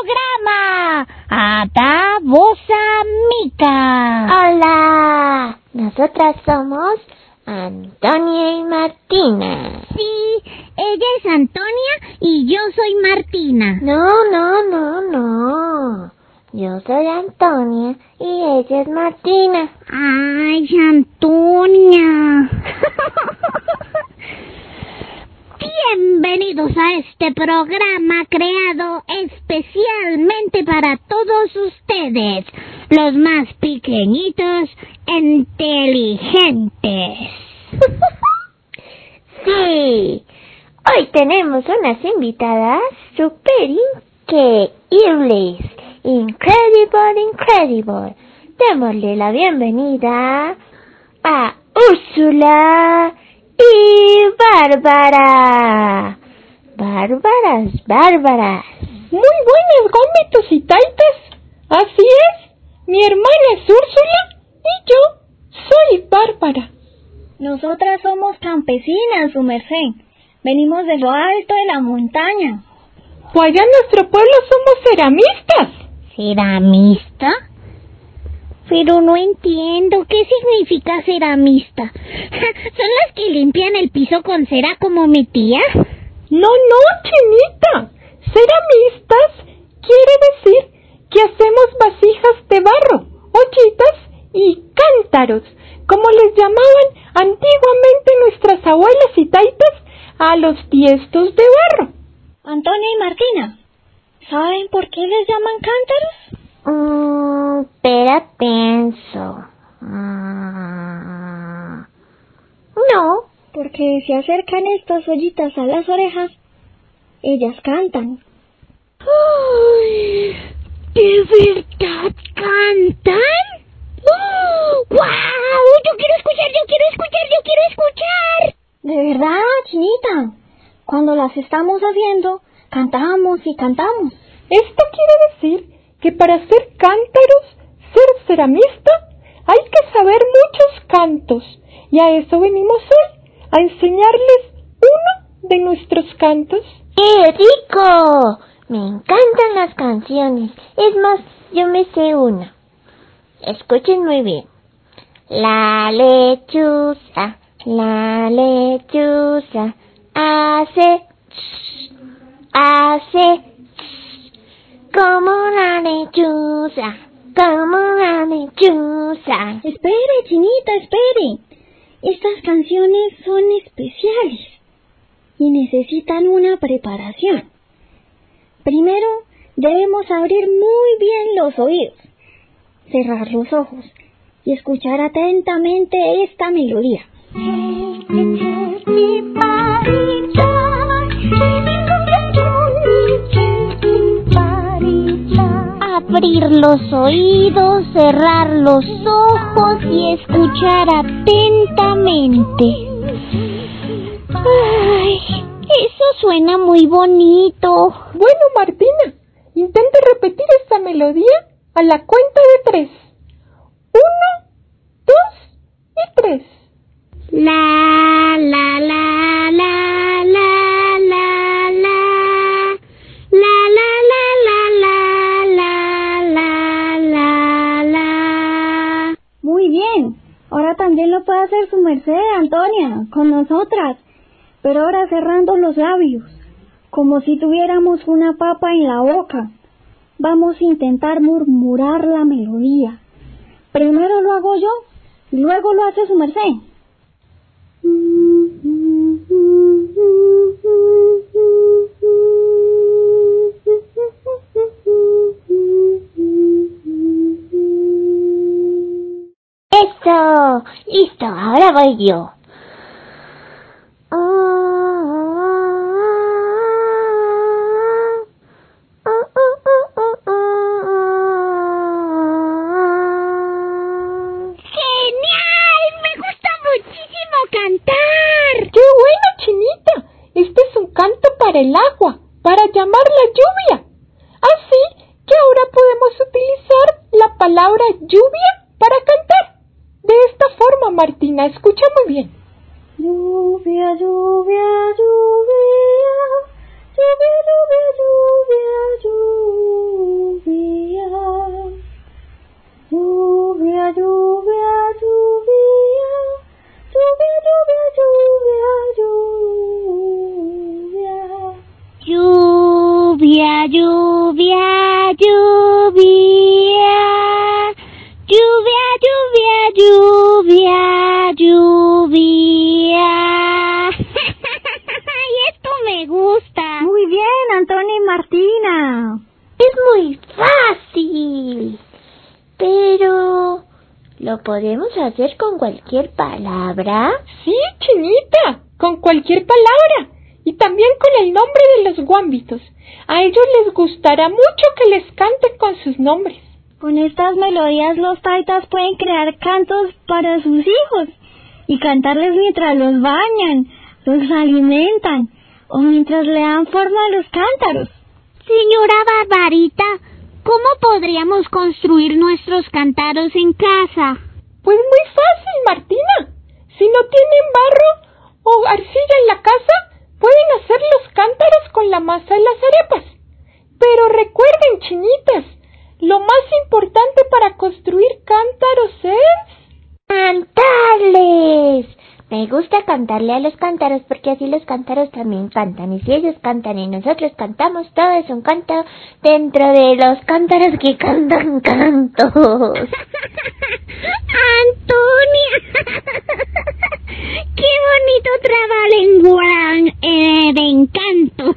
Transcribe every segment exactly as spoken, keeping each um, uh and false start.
programa. Atabosa Mica. Hola, nosotras somos Antonia y Martina. Sí, ella es Antonia y yo soy Martina. No, no, no, no. Yo soy Antonia y ella es Martina. Ay, Antonia. Bienvenidos a este programa creado especialmente para todos ustedes, los más pequeñitos e inteligentes. Sí, hoy tenemos unas invitadas super increíbles. Incredible, incredible. Démosle la bienvenida a Úrsula y Bárbara. Bárbaras, bárbaras. Muy buenas, gómitos y taitas. Así es, mi hermana es Úrsula y yo soy Bárbara. Nosotras somos campesinas, su merced. Venimos de lo alto de la montaña. Pues allá en nuestro pueblo somos ceramistas. ¿Ceramista? Pero no entiendo, ¿qué significa ceramista? ¿Son las que limpian el piso con cera como mi tía? No, no, Chinita. Ceramistas quiere decir que hacemos vasijas de barro, ollitas y cántaros, como les llamaban antiguamente nuestras abuelas y taitas a los tiestos de barro. Antonia y Martina, ¿saben por qué les llaman cántaros? Mmm, espera, pienso. Mm, no. Porque se acercan estas ollitas a las orejas, ellas cantan. ¡Ay! ¿De verdad cantan? ¡Oh! ¡Guau! Yo quiero escuchar, yo quiero escuchar, yo quiero escuchar. De verdad, Chinita. Cuando las estamos haciendo, cantamos y cantamos. Esto quiere decir que para ser cántaros, ser ceramista, hay que saber muchos cantos. Y a eso venimos hoy, a enseñarles uno de nuestros cantos. ¡Qué rico! Me encantan las canciones. Es más, yo me sé una. Escuchen muy bien. La lechuza, la lechuza, hace, hace, como una lechuza, como una lechuza. Espere, Chinita, espere. Estas canciones son especiales y necesitan una preparación. Primero, debemos abrir muy bien los oídos, cerrar los ojos y escuchar atentamente esta melodía. Abrir los oídos, cerrar los ojos y escuchar atentamente. Ay, eso suena muy bonito. Bueno, Martina, intente repetir esta melodía a la cuenta de tres. Uno, dos y tres. La, la, la, la, la, la, la. La, la, la, la, la, la, la, la. Muy bien. Ahora también lo puede hacer su merced, Antonia, con nosotras. Pero ahora cerrando los labios, como si tuviéramos una papa en la boca. Vamos a intentar murmurar la melodía. Primero lo hago yo, y luego lo hace su merced. Eso, listo, ahora voy yo. ¡Genial! ¡Me gusta muchísimo cantar! ¡Qué bueno, Chinita! Este es un canto para el agua, para llamar la lluvia. Así que ahora podemos utilizar la palabra lluvia para cantar. De esta forma, Martina, escucha muy bien. Lluvia, lluvia, lluvia, lluvia, lluvia, lluvia, lluvia. Martina! Es muy fácil. Pero... ¿lo podemos hacer con cualquier palabra? Sí, Chinita, con cualquier palabra. Y también con el nombre de los guambitos. A ellos les gustará mucho que les cante con sus nombres. Con estas melodías los taitas pueden crear cantos para sus hijos y cantarles mientras los bañan, los alimentan o mientras le dan forma a los cántaros. Señora Barbarita, ¿cómo podríamos construir nuestros cántaros en casa? Pues muy fácil, Martina. Si no tienen barro o arcilla en la casa, pueden hacer los cántaros con la masa de las arepas. Pero recuerden, chinitas, lo más importante para construir cántaros es... ¡cantarles! Me gusta cantarle a los cántaros porque así los cántaros también cantan. Y si ellos cantan y nosotros cantamos, todo es un canto dentro de los cántaros que cantan cantos. ¡Antonia! ¡Qué bonito trabalengua eh, de encanto!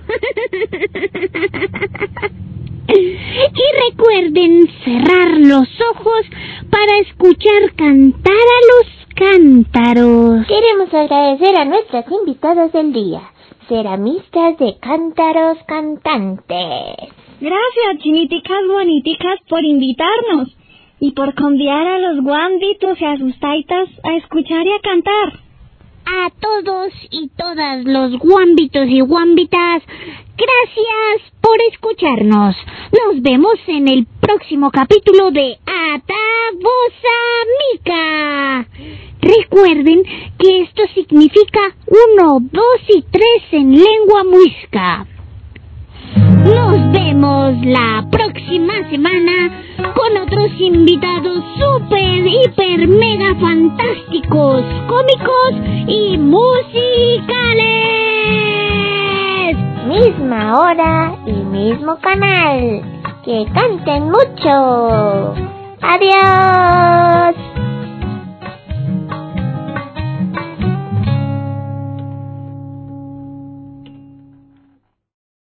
Y recuerden cerrar los ojos para escuchar cantar a los cántaros. Queremos agradecer a nuestras invitadas del día, ceramistas de cántaros cantantes. Gracias, chiniticas boniticas, por invitarnos y por convidar a los guambitos y a sus taitas a escuchar y a cantar. A todos y todas los guambitos y guambitas, gracias por escucharnos. Nos vemos en el próximo capítulo de Atabosa Mica. Recuerden que esto significa uno, dos y tres en lengua muisca. Nos vemos la próxima semana con otros invitados super, hiper, mega fantásticos, cómicos y musicales. Misma hora y mismo canal. Que canten mucho. Adiós.